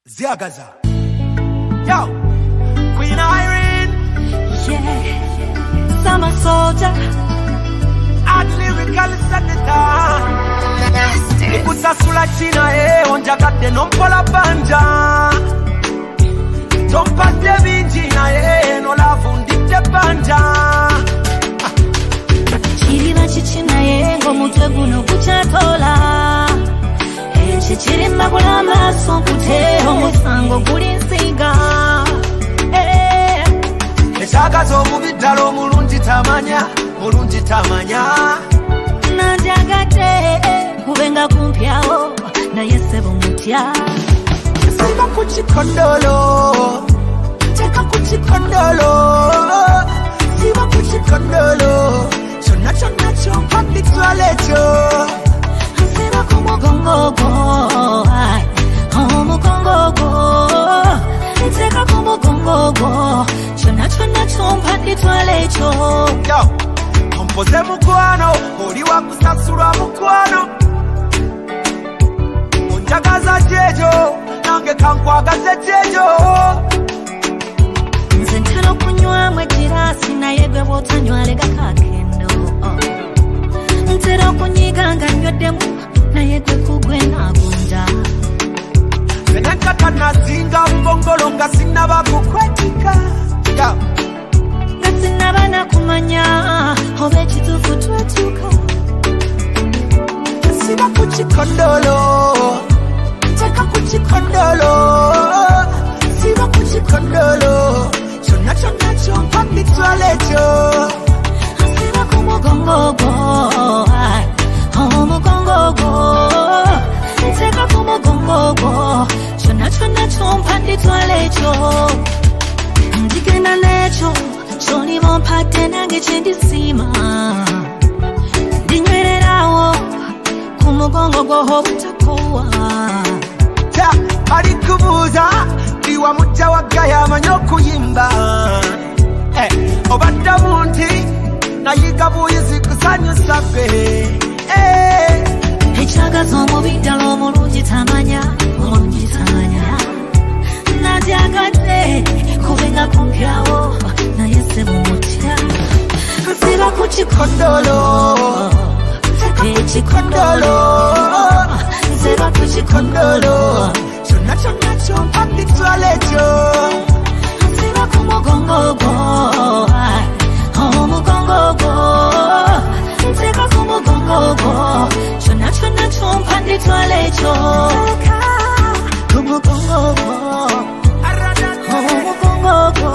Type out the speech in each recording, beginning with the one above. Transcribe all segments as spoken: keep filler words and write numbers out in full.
Ziagaza. Yo, Queen Irene. Yeah, summer soldier. Art lyrical senator. Ikuta sula china eh, onja gade nompola banja. Tompa devinjina eh, no la fundite banja. Chiriba chichina eh, ngomutwe buno kuchatola. Chichirimba kulamba sonkutero musango kulinsiga. Echaga zomubidalo mulungi tamanya, mulungi tamanya. Nanjagate kubenga kumpyawo naye sebo mutya. Siba kuchikondolo, teka kuchikondolo. Siba kuchikondolo, chona chona chompa bitwalecho. Siba kumugongogo, ay, kumugongogo. Teka kumugongogo, chona chona chompa bitwalecho. Yo, kompoze mukwano, oli wakusasula mukwano. Onjagaza jejo, nange kankwagaze jejo. Nze ntera okunywa mwe girasi naye gwe bw'otanywa lega kakendo. Ntera okunyiga nga nywedemu naye gwe kugwe nagunda. Fenenkata nazinga mbongolo nga sinaba kukwetika. Yo, nga sinaba nakumanya oba ekituufu twetuuka. siba kuchikondolo, teka kuchikondolo. Siba kuchikondolo, chona chona chompa bitwalecho. Siba kumugongogo, ay, kumugongogo. Nteka kumugongogo, chona chona chompa bitwalecho. Ndigenda necho, choni bompate nange kyendisima. Ndinywererawo, kumugongo gwo butakowa. Ta, alikubuza, diwa mucha wagaya manyo kuyimba. Eh, obadda bunti, nayiga buyizi kusanyu sabe. Eh, Ekyagaza omubidalo omulungi tamanya, omulungi tamanya. Nanjagate kubenga kumpyawo naye sebo mutya. Nsiba ku kikondolo, ekikondolo. Nsiba ku kikondolo, chona chona chompa bitwalecho. nsiba ku mugongogo, ay, omugongogo. Nsiba ku mugongogo, kyonna kyonna kyompa nditwalecho. Ku mugongogo, omugongogo.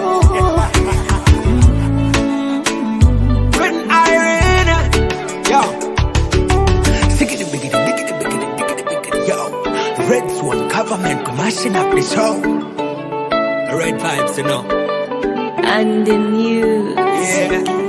Queen Irene. Yo. Siggity biggity biggity biggity biggity biggity. Yo. Red Swan government mashing up the show. Red vibes, you know. And the news. Yeah.